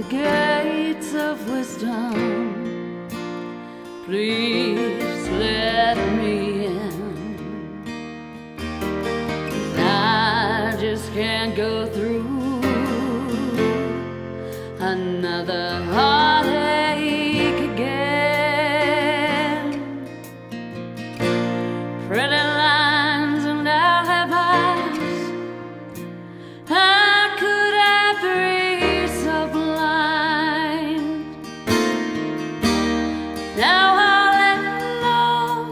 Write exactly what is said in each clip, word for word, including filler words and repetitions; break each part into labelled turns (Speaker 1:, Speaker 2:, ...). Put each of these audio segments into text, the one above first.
Speaker 1: gates of wisdom, please let me in. 'Cause I just can't go through another heartache again. Pretty lines and I'll have eyes. How could I be so blind? Now all alone,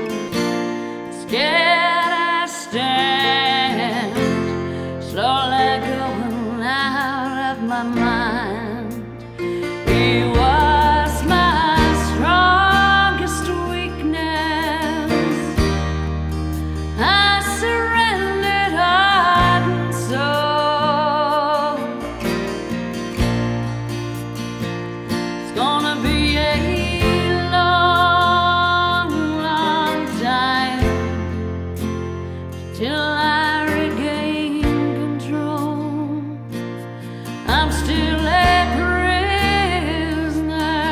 Speaker 1: scared I stand, slowly going out of my mind. He was my strongest weakness. I surrendered heart and soul. It's gonna be a long, long time till I regain control. I'm still a prisoner,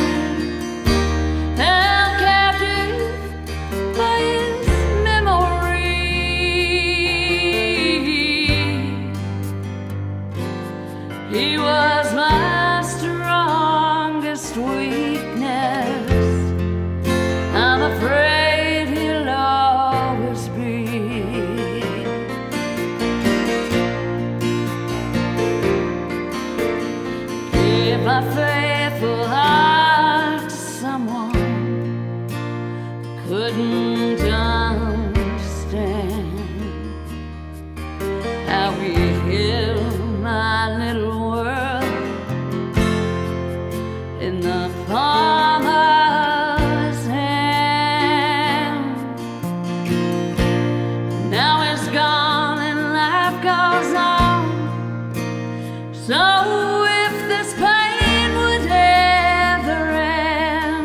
Speaker 1: held captive by his memory. He was my strongest weakness. I'm afraid he'll always be. Give my faithful heart to someone who couldn't understand how he held my little world in the palm of his hand. Now he's gone and life goes on. So if this pain would ever end,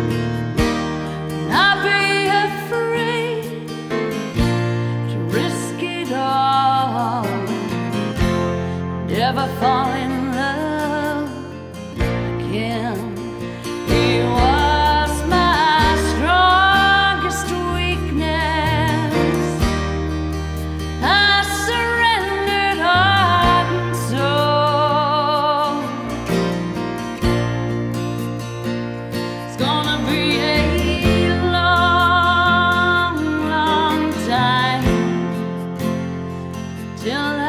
Speaker 1: I'd be afraid to risk it all, never fall in love again. He was my strongest weakness. I surrendered heart and soul. It's gonna be a long, long time till